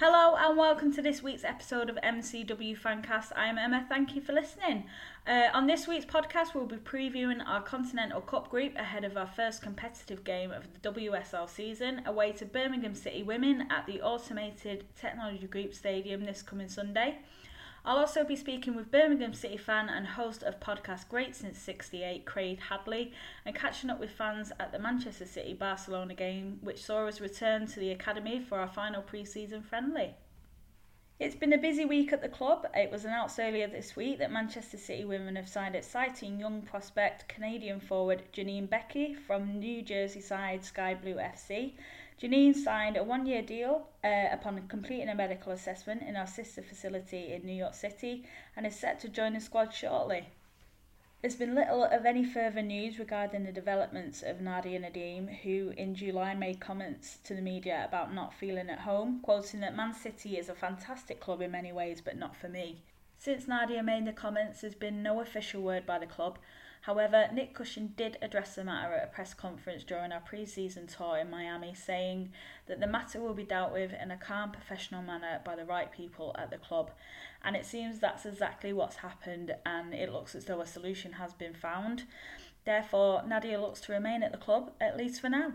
Hello and welcome to this week's episode of MCW Fancast. I'm Emma, thank you for listening. On this week's podcast we'll be previewing our Continental Cup group ahead of our first competitive game of the WSL season away to Birmingham City Women at the Automated Technology Group Stadium this coming Sunday. I'll also be speaking with Birmingham City fan and host of podcast Great Since 68, Craig Hadley, and catching up with fans at the Manchester City-Barcelona game, which saw us return to the academy for our final pre-season friendly. It's been a busy week at the club. It was announced earlier this week that Manchester City women have signed exciting young prospect Canadian forward Janine Beckie from New Jersey side Sky Blue FC. Janine signed a one-year deal upon completing a medical assessment in our sister facility in New York City and is set to join the squad shortly. There's been little of any further news regarding the developments of Nadia Nadim, who in July made comments to the media about not feeling at home, quoting that Man City is a fantastic club in many ways but not for me. Since Nadia made the comments, there's been no official word by the club. However, Nick Cushing did address the matter at a press conference during our pre-season tour in Miami, saying that the matter will be dealt with in a calm, professional manner by the right people at the club. And it seems that's exactly what's happened, and it looks as though a solution has been found. Therefore, Nadia looks to remain at the club, at least for now.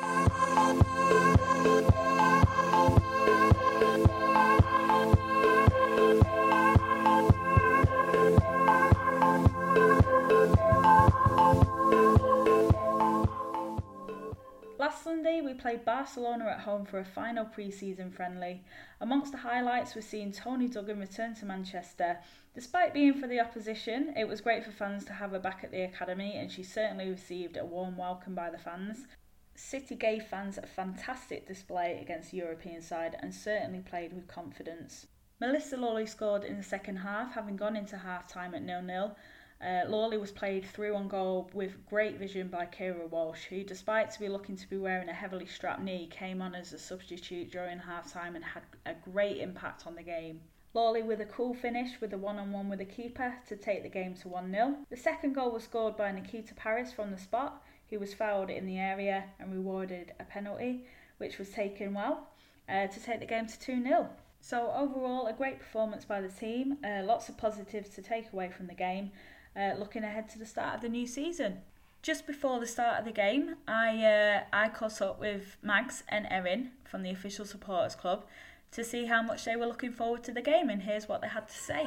Last Sunday we played Barcelona at home for a final pre-season friendly. Amongst the highlights we're seeing Toni Duggan return to Manchester. Despite being for the opposition, it was great for fans to have her back at the academy and she certainly received a warm welcome by the fans. City gave fans a fantastic display against the European side and certainly played with confidence. Melissa Lawley scored in the second half, having gone into half-time at 0-0. Lawley was played through on goal with great vision by Keira Walsh, who, despite to be looking to be wearing a heavily strapped knee, came on as a substitute during half-time and had a great impact on the game. Lawley with a cool finish with a one-on-one with the keeper to take the game to 1-0. The second goal was scored by Nikita Paris from the spot, who was fouled in the area and rewarded a penalty, which was taken well, to take the game to 2-0. So overall, a great performance by the team, lots of positives to take away from the game. Looking ahead to the start of the new season. Just before the start of the game, I caught up with Mags and Erin from the Official Supporters Club to see how much they were looking forward to the game, and here's what they had to say.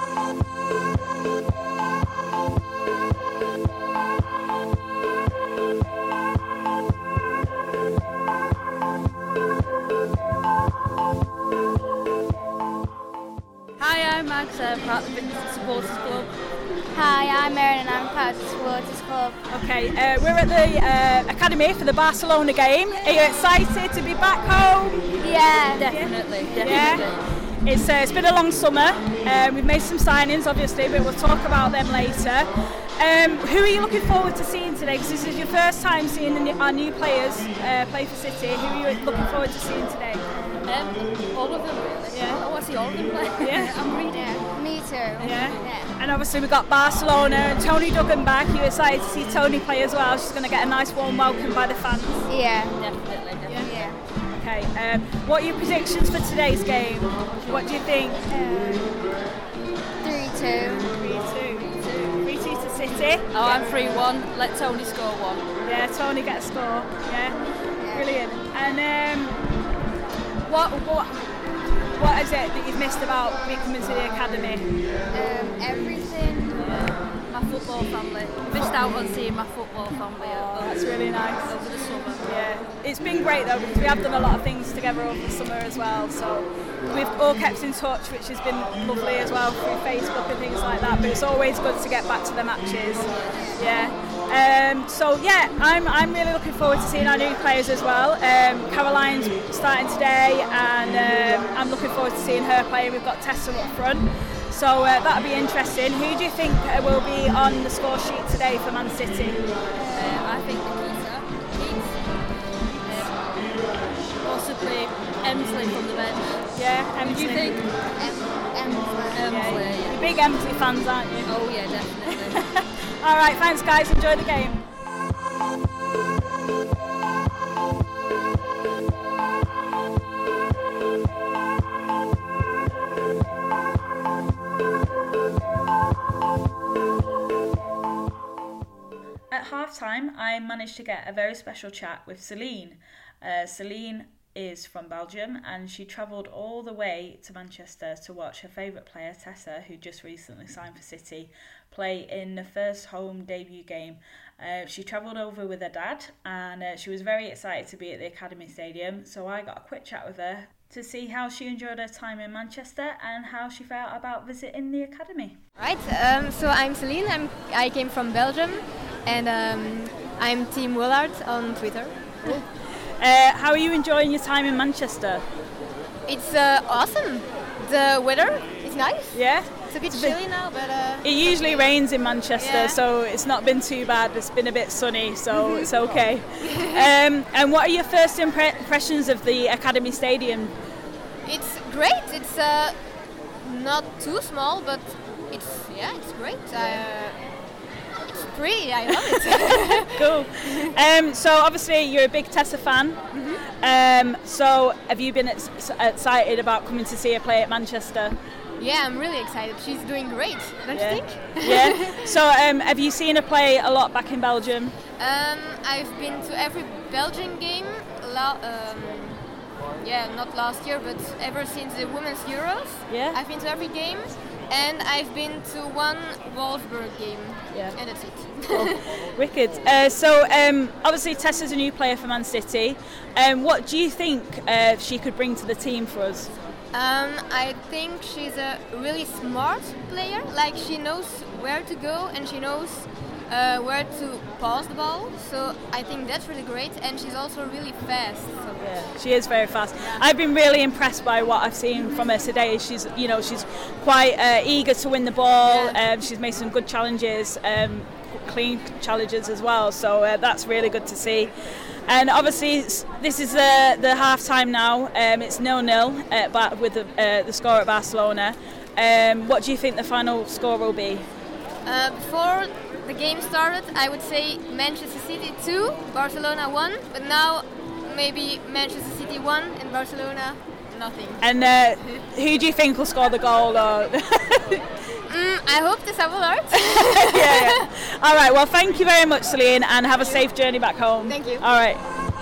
Hi, I'm Mags, part of the Supporters Club. Hi, I'm Erin and I'm part of the Supporters Club. Okay, we're at the Academy for the Barcelona game. Are you excited to be back home? Yeah. Definitely. Yeah. It's been a long summer. We've made some signings, obviously, but we'll talk about them later. Who are you looking forward to seeing today? Because this is your first time seeing our new players play for City. Who are you looking forward to seeing today? All of them, really. Yeah. I want to see all of them play. Yeah. I'm reading. Yeah, me too. Yeah. And obviously we've got Barcelona and Toni Duggan back. You're excited to see Toni play as well. She's going to get a nice warm welcome by the fans. Yeah. Definitely. Yeah. Okay. What are your predictions for today's game? What do you think? 3-2. 3-2 to City. Oh, I'm 3-1. Let Toni score one. Yeah, Toni get a score. Yeah. Brilliant. And what is it that you've missed about coming to the academy? Everything. My football family. Missed out on seeing my football family. That's really nice. Over the summer. Yeah, it's been great though because we have done a lot of things together over the summer as well. So we've all kept in touch, which has been lovely as well through Facebook and things like that. But it's always good to get back to the matches. Yeah. I'm really looking forward to seeing our new players as well. Caroline's starting today, and I'm looking forward to seeing her play. We've got Tessa up front. So that'll be interesting. Who do you think will be on the score sheet today for Man City? I think Nikita. Possibly Emsley from the bench. Yeah, Emsley. What do you think? Emsley. Yeah. You're big Emsley fans, aren't you? Oh yeah, definitely. All right, thanks guys. Enjoy the game. half-time, I managed to get a very special chat with Celine. Celine is from Belgium, and she travelled all the way to Manchester to watch her favourite player, Tessa, who just recently signed for City, play in the first home debut game. She travelled over with her dad, and she was very excited to be at the Academy Stadium, so I got a quick chat with her to see how she enjoyed her time in Manchester and how she felt about visiting the Academy. Right, so I'm Celine, I came from Belgium, and I'm Team Willard on Twitter. How are you enjoying your time in Manchester? It's awesome. The weather is nice. Yeah? It's a bit chilly now, but... It usually rains in Manchester, so it's not been too bad. It's been a bit sunny, so it's okay. And what are your first impressions of the Academy Stadium? It's great. It's not too small, but it's great. It's pretty. I love it. Cool. So obviously you're a big Tessa fan. So have you been excited about coming to see her play at Manchester? Yeah, I'm really excited. She's doing great, don't you think? Yeah. So have you seen her play a lot back in Belgium? I've been to every Belgian game. Not last year, but ever since the Women's Euros. Yeah. I've been to every game, and I've been to one Wolfsburg game. Yeah. And that's it. Cool. Wicked. So obviously Tessa's a new player for Man City. What do you think she could bring to the team for us? I think she's a really smart player. Like, she knows where to go and she knows where to pass the ball. So I think that's really great. And she's also really fast. So. Yeah, she is very fast. Yeah. I've been really impressed by what I've seen from her today. She's quite eager to win the ball. Yeah. She's made some good challenges, clean challenges as well. So that's really good to see. And obviously, this is the half time now. It's 0-0, but with the score at Barcelona. What do you think the final score will be? Before the game started, I would say Manchester City 2, Barcelona 1. But now, maybe Manchester City 1 and Barcelona nothing. And who do you think will score the goal? Or I hope the Willard. Yeah. All right. Well, thank you very much, Celine, and have a safe journey back home. Thank you. All right.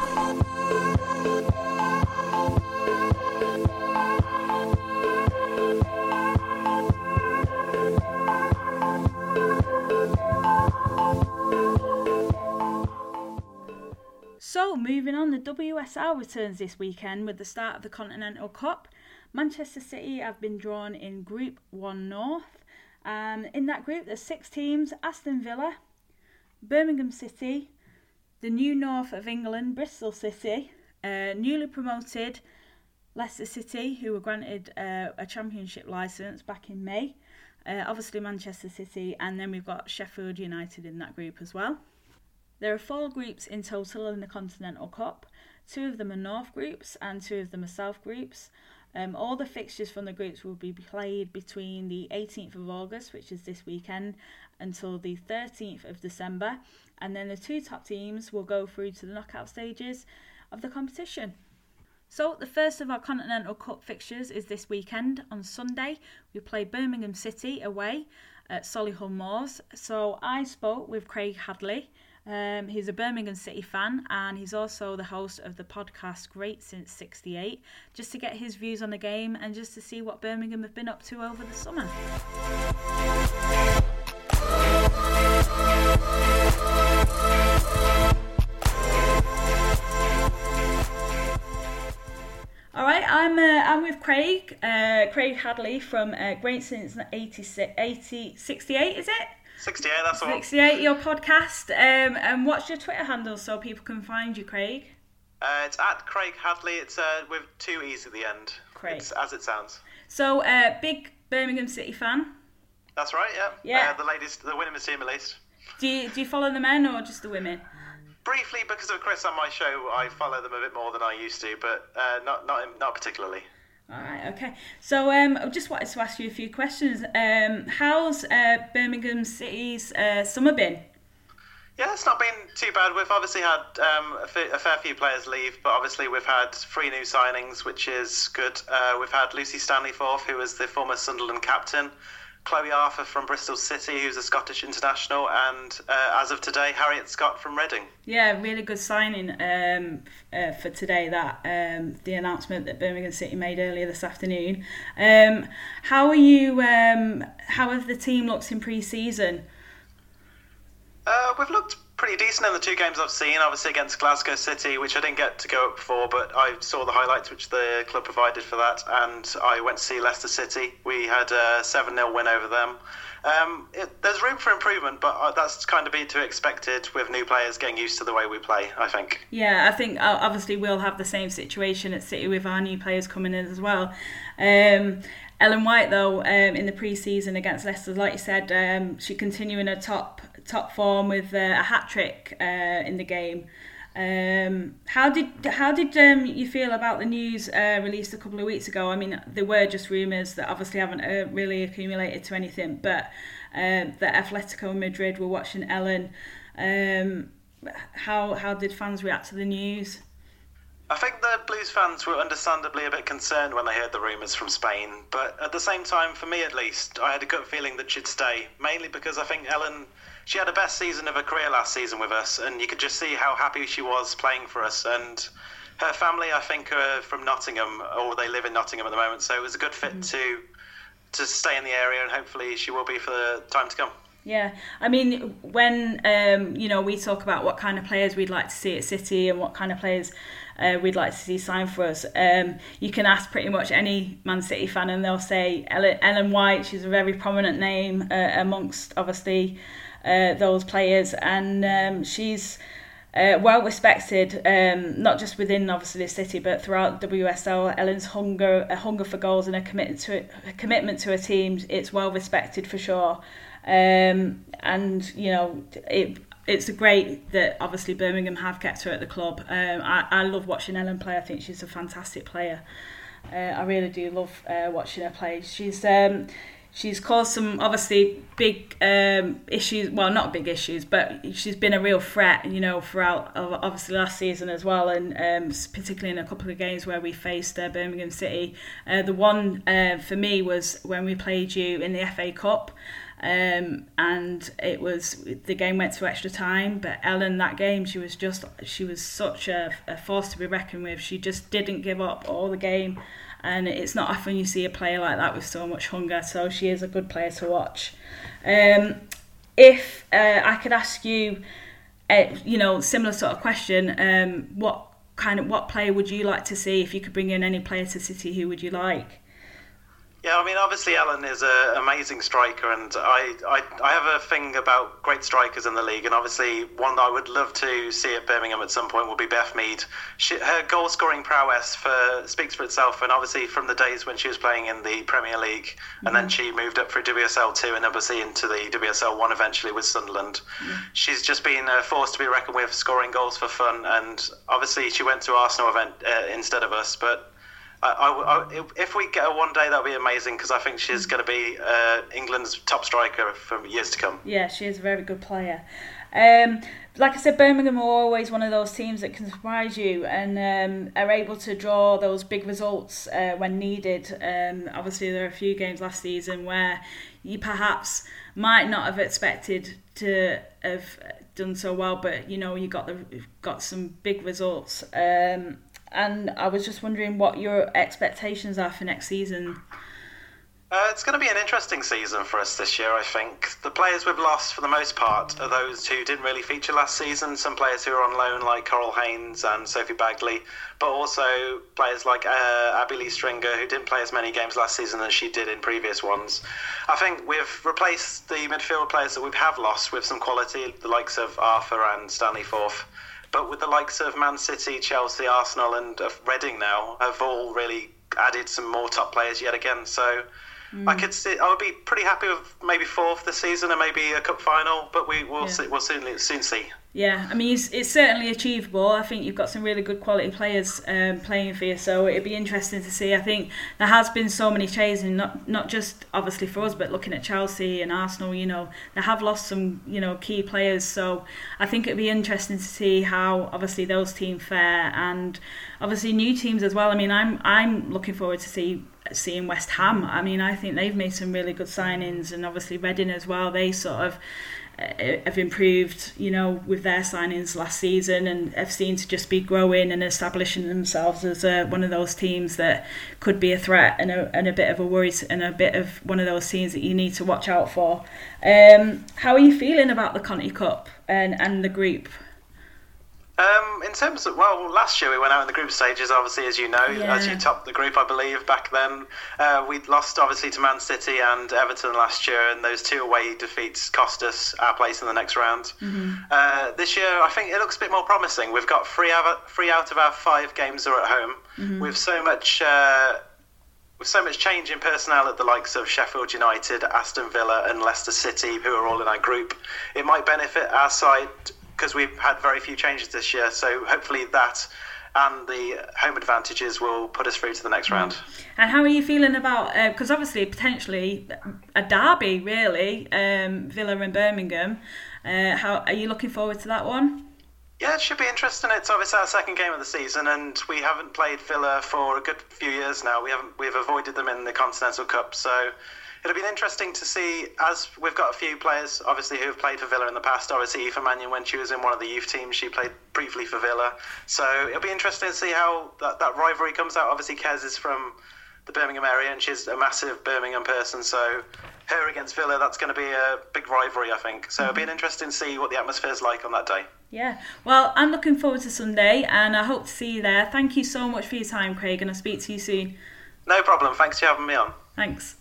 So, moving on, the WSL returns this weekend with the start of the Continental Cup. Manchester City have been drawn in Group 1 North. In that group, there's 6 teams: Aston Villa, Birmingham City, the new North of England, Bristol City, newly promoted Leicester City, who were granted a championship licence back in May, obviously Manchester City, and then we've got Sheffield United in that group as well. There are 4 groups in total in the Continental Cup. 2 of them are North groups and 2 of them are South groups. All the fixtures from the groups will be played between the 18th of August, which is this weekend, until the 13th of December. And then the 2 top teams will go through to the knockout stages of the competition. So the first of our Continental Cup fixtures is this weekend. On Sunday, we play Birmingham City away at Solihull Moors. So I spoke with Craig Hadley. He's a Birmingham City fan, and he's also the host of the podcast Great Since 68, just to get his views on the game and just to see what Birmingham have been up to over the summer. All right, I'm with Craig Hadley from Great Since 68, is it? 68, that's the one. 68, your podcast. And what's your Twitter handle so people can find you, Craig? It's at Craig Hadley. It's with 2 E's at the end. Craig. It's as it sounds. So, big Birmingham City fan? That's right, yeah. Yeah. The women's team at least. Do you follow the men or just the women? Briefly, because of Chris on my show, I follow them a bit more than I used to, but not particularly. All right, okay. So I just wanted to ask you a few questions. How's Birmingham City's summer been? Yeah, it's not been too bad. We've obviously had a fair few players leave, but obviously we've had 3 new signings, which is good. We've had Lucy Stanleyforth, who was the former Sunderland captain. Chloe Arthur from Bristol City, who's a Scottish international, and as of today, Harriet Scott from Reading. Yeah, really good signing for today, that the announcement that Birmingham City made earlier this afternoon. How have the team looked in pre-season? We've looked pretty decent in the 2 games I've seen, obviously against Glasgow City, which I didn't get to go up for, but I saw the highlights which the club provided for that, and I went to see Leicester City. We had a 7-0 win over them. There's room for improvement, but that's kind of be to expected with new players getting used to the way we play, I think. Yeah, I think obviously we'll have the same situation at City with our new players coming in as well. Ellen White, though, in the pre-season against Leicester, like you said, she continuing her top form with a hat-trick in the game. How did you feel about the news released a couple of weeks ago? I mean, there were just rumours that obviously haven't really accumulated to anything, but that Atletico Madrid were watching Ellen. How did fans react to the news? I think the Blues fans were understandably a bit concerned when they heard the rumours from Spain, but at the same time, for me at least, I had a gut feeling that she'd stay, mainly because I think Ellen, she had the best season of her career last season with us, and you could just see how happy she was playing for us. And her family, I think, are from Nottingham, or they live in Nottingham at the moment, so it was a good fit to stay in the area, and hopefully she will be for the time to come. Yeah, I mean, when we talk about what kind of players we'd like to see at City and what kind of players we'd like to see sign for us, you can ask pretty much any Man City fan and they'll say Ellen White. She's a very prominent name amongst obviously those players, and she's well respected, not just within obviously the City but throughout WSL. Ellen's hunger for goals and a commitment to her team, it's well respected for sure. And it's great that obviously Birmingham have kept her at the club. I love watching Ellen play. I think she's a fantastic player. I really do love watching her play. She's caused some obviously big issues. Well, not big issues, but she's been a real threat, throughout obviously last season as well, and particularly in a couple of games where we faced Birmingham City. The one for me was when we played you in the FA Cup. And the game went to extra time, but Ellen, that game, she was such a force to be reckoned with. She just didn't give up all the game, and it's not often you see a player like that with so much hunger. So she is a good player to watch. If I could ask you, similar sort of question, what player would you like to see if you could bring in any player to City? Who would you like? Yeah, I mean, obviously Ellen is an amazing striker, and I have a thing about great strikers in the league, and obviously one that I would love to see at Birmingham at some point will be Beth Mead. Her goal-scoring prowess speaks for itself, and obviously from the days when she was playing in the Premier League, and then she moved up through WSL 2 and obviously into the WSL 1 eventually with Sunderland. She's just been a force to be reckoned with, scoring goals for fun, and obviously she went to Arsenal instead of us, but if we get her one day, that'll be amazing, because I think she's going to be England's top striker for years to come. Yeah, she is a very good player. Like I said, Birmingham are always one of those teams that can surprise you and are able to draw those big results when needed. Obviously, there are a few games last season where you perhaps might not have expected to have done so well, but you got some big results. And I was just wondering what your expectations are for next season. It's going to be an interesting season for us this year, I think. The players we've lost, for the most part, are those who didn't really feature last season. Some players who are on loan, like Coral Haynes and Sophie Bagley, but also players like Abby Lee Stringer, who didn't play as many games last season as she did in previous ones. I think we've replaced the midfield players that we have lost with some quality, the likes of Arthur and Stanley Forth. But with the likes of Man City, Chelsea, Arsenal and Reading now have all really added some more top players yet again. So I would be pretty happy with maybe fourth this season and maybe a cup final, but we'll soon see. Yeah, I mean, it's certainly achievable. I think you've got some really good quality players playing for you, so it'd be interesting to see. I think there has been so many changes, not just obviously for us, but looking at Chelsea and Arsenal, they have lost some, key players. So I think it'd be interesting to see how obviously those teams fare, and obviously new teams as well. I mean, I'm looking forward to see seeing West Ham. I mean, I think they've made some really good signings, and obviously Reading as well. They sort of have improved, with their signings last season, and have seemed to just be growing and establishing themselves as one of those teams that could be a threat and a bit of a worry, and a bit of one of those teams that you need to watch out for. How are you feeling about the Conti Cup and the group? In terms of, last year we went out in the group stages, obviously, as you know, as you topped the group, I believe, back then. We lost, obviously, to Man City and Everton last year, and those 2 away defeats cost us our place in the next round. Mm-hmm. This year, I think it looks a bit more promising. We've got 3 out of our 5 games are at home. Mm-hmm. With so much change in personnel at the likes of Sheffield United, Aston Villa and Leicester City, who are all in our group, it might benefit our side, because we've had very few changes this year, so hopefully that and the home advantages will put us through to the next round. And how are you feeling about, because obviously potentially a derby really, Villa and Birmingham, how are you looking forward to that one? Yeah, it should be interesting. It's obviously our second game of the season, and we haven't played Villa for a good few years now. We've avoided them in the Continental Cup, so it'll be interesting to see, as we've got a few players, obviously, who have played for Villa in the past. Obviously, Aoife Mannion, when she was in one of the youth teams, she played briefly for Villa. So it'll be interesting to see how that rivalry comes out. Obviously, Kez is from the Birmingham area, and she's a massive Birmingham person. So her against Villa, that's going to be a big rivalry, I think. So it'll be interesting to see what the atmosphere's like on that day. Yeah, well, I'm looking forward to Sunday, and I hope to see you there. Thank you so much for your time, Craig, and I'll speak to you soon. No problem. Thanks for having me on. Thanks.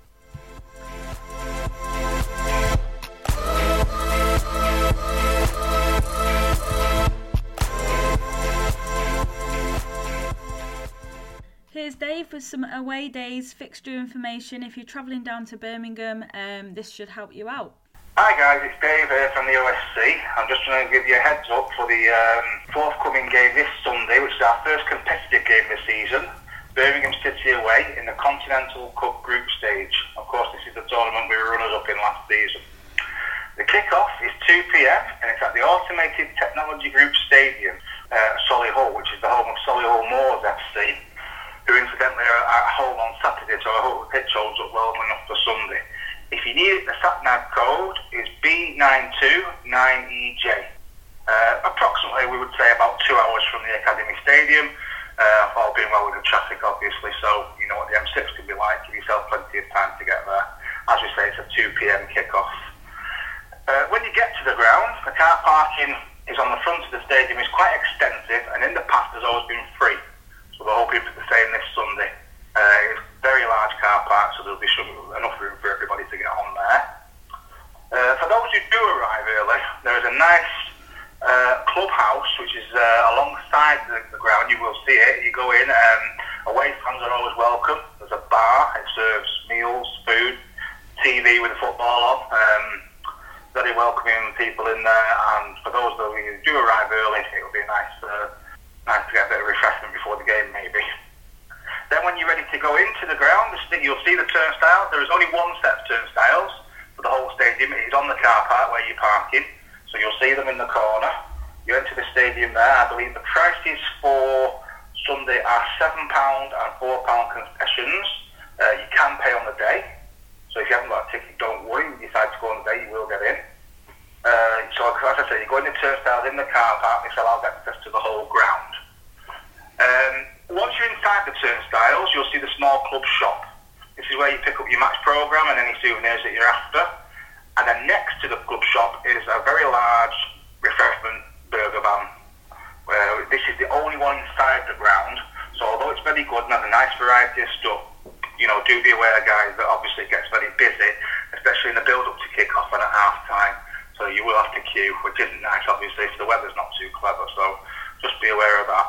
Here's Dave with some away days fixture information. If you're travelling down to Birmingham, this should help you out. Hi guys, it's Dave here from the OSC. I'm just trying to give you a heads up for the forthcoming game this Sunday, which is our first competitive game this season. Birmingham City away in the Continental Cup group stage. Of course, this is the tournament we were runners-up in last season. The kick-off is 2 p.m. and it's at the Automated Technology Group Stadium, Solihull, which is the home of Solihull Moors FC, who incidentally are at home on Saturday, so I hope the pitch holds up well enough for Sunday. If you need it, the sat-nav code is B929EJ. Approximately, we would say about 2 hours from the Academy Stadium, all being well with the traffic, obviously, so you know what the M6 can be like. Give yourself plenty of time to get there. As we say, it's a 2 p.m. kick-off. When you get to the ground, the car parking is on the front of the stadium. It's quite extensive, and in the past has always been free. So we're hoping for the same this Sunday. It's a very large car park, so there'll be enough room for everybody to get on there. For those who do arrive early, there is a nice clubhouse which is alongside the ground. You will see it. You go in, away fans are always welcome. There's a bar, it serves meals, food, TV with the football on. Very welcoming people in there, and for those who do arrive early, it'll be nice to get a bit of refreshment before the game maybe. Then when you're ready to go into the ground, you'll see the turnstiles. There is only one set of turnstiles for the whole stadium. It is on the car park where you're parking, so you'll see them in the corner. You enter the stadium there. I believe the prices for Sunday are £7 and £4 concessions. You can pay on the day, so if you haven't got a ticket, don't worry. If you decide to go on the day, you will get in. So as I say, you go in the turnstiles in the car park. This allows access to the whole ground. Once you're inside the turnstiles, you'll see the small club shop. This is where you pick up your match programme and any souvenirs that you're after. And then next to the club shop is a very large refreshment burger van. Where this is the only one inside the ground. So although it's very good and has a nice variety of stuff, do be aware, guys, that obviously it gets very busy, especially in the build-up to kick-off and at half-time. So you will have to queue, which isn't nice, obviously, if the weather's not too clever. So just be aware of that.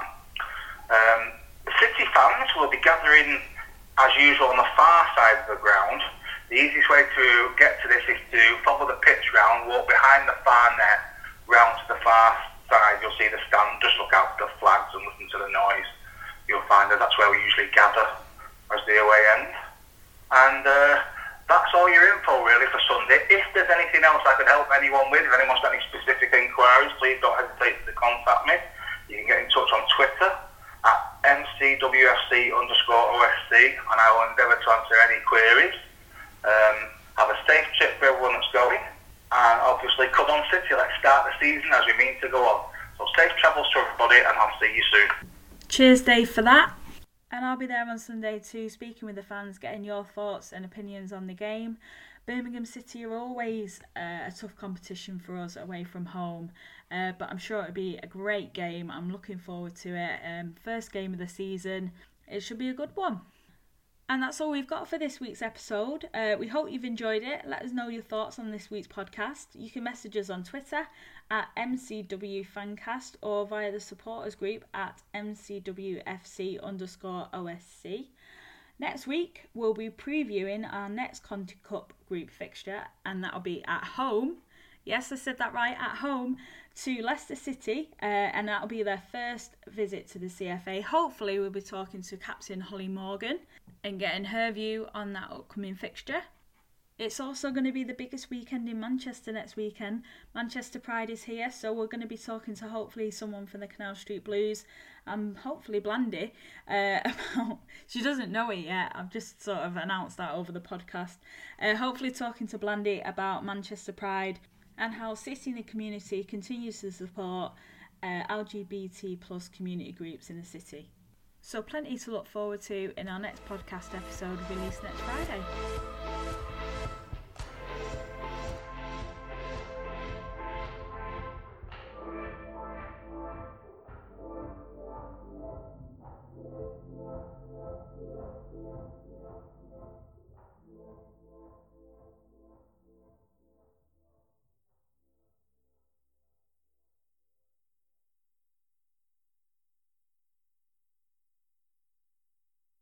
The City fans will be gathering, as usual, on the far side of the ground. The easiest way to get to this is to follow the pitch round, walk behind the far net, round to the far side. You'll see the stand. Just look out for the flags and listen to the noise. You'll find that that's where we usually gather as the away end. And that's all your info really for Sunday. If there's anything else I could help anyone with, if anyone's got any specific inquiries, please don't hesitate to contact me. You can get in touch on Twitter at MCWFC_OSC. OSC, and I will endeavour to answer any queries. Have a safe trip for everyone that's going, and obviously come on City, let's start the season as we mean to go on. So safe travels to everybody, and I'll see you soon. Cheers, Dave, for that. And I'll be there on Sunday too, speaking with the fans, getting your thoughts and opinions on the game. Birmingham City are always a tough competition for us away from home, but I'm sure it'll be a great game. I'm looking forward to it. First game of the season, it should be a good one. And that's all we've got for this week's episode. We hope you've enjoyed it. Let us know your thoughts on this week's podcast. You can message us on Twitter at MCWFancast or via the supporters group at MCWFC_OSC. Next week, we'll be previewing our next Conti Cup group fixture, and that'll be at home. Yes, I said that right, at home to Leicester City, and that'll be their first visit to the CFA. Hopefully, we'll be talking to Captain Holly Morgan and getting her view on that upcoming fixture. It's also going to be the biggest weekend in Manchester next weekend. Manchester Pride is here, so we're going to be talking to hopefully someone from the Canal Street Blues and hopefully Blandy about... She doesn't know it yet. I've just sort of announced that over the podcast. Hopefully talking to Blandy about Manchester Pride and how City in the community continues to support LGBT plus community groups in the city. So plenty to look forward to in our next podcast episode released next Friday.